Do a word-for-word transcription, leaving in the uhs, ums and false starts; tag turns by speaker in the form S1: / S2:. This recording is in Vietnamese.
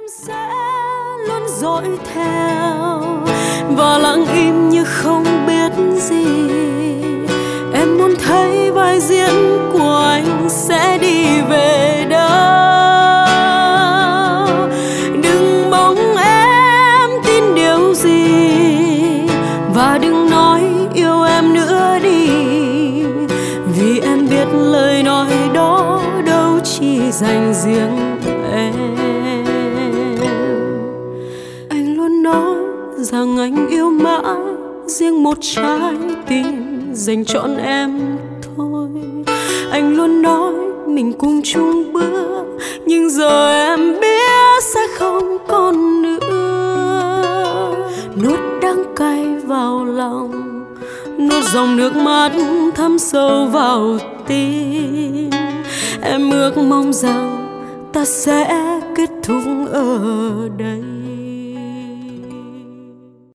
S1: sẽ luôn dõi theo và lặng im như không biết gì. Em muốn thấy vai diễn của anh sẽ đi về đâu. Đừng mong em tin điều gì và đừng nói yêu em nữa đi, vì em biết lời nói đó đâu chỉ dành riêng em. Anh luôn nói rằng anh yêu mãi riêng một trái tim dành trọn em thôi. Anh luôn nói mình cùng chung bữa, nhưng giờ em biết sẽ không còn nữa. Nuốt đắng cay vào lòng, nuốt dòng nước mắt thấm sâu vào tim. Em ước mong rằng ta sẽ kết thúc ở đây.